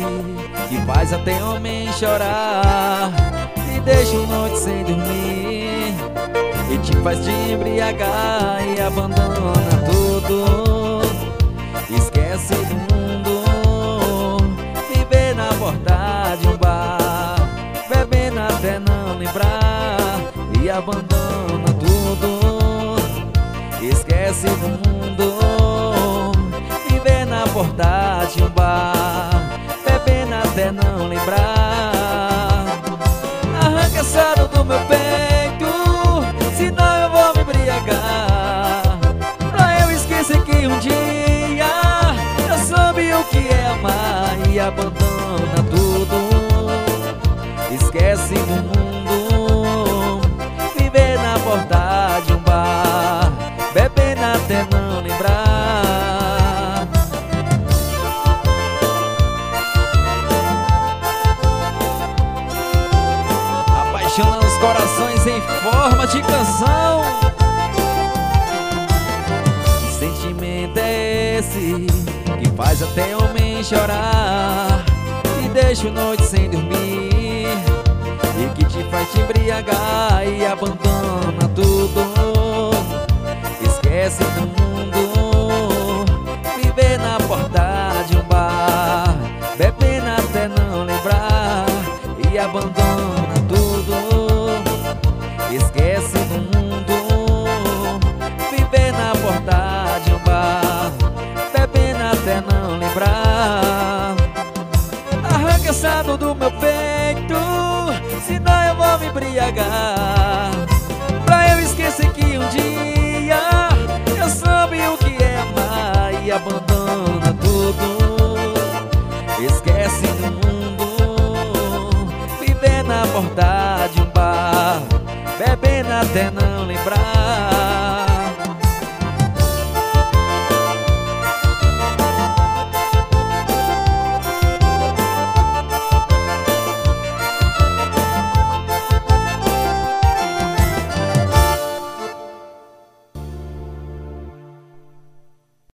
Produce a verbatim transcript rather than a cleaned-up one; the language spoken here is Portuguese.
que faz até homem chorar, te deixa uma noite sem dormir e te faz te embriagar e abandona tudo, esquece do mundo, viver na porta de um bar, bebendo até não lembrar e abandona tudo, esquece do mundo, viver na porta de um bar, bebendo até não lembrar. Arranca essa dor do meu peito, senão eu vou me embriagar, pra eu esquecer que um dia eu soube o que é amar e abandona tudo, esquece do mundo, viver na porta de um bar, bebendo até não lembrar. Apaixonando os corações em forma de canção. Que sentimento é esse que faz até homem chorar, te deixa noite sem dormir e que te faz te embriagar e abandona tudo, esquece do mundo, viver na porta de um bar, bebendo até não lembrar e abandona tudo, esquece do mundo, viver na porta de um bar, bebendo até não lembrar. Arranca essa dor do meu peito, senão eu vou me embriagar, pra eu esquecer que um dia eu soube o que é amar e abandona tudo, esquece do mundo, viver na porta de um bar, bebendo até não lembrar.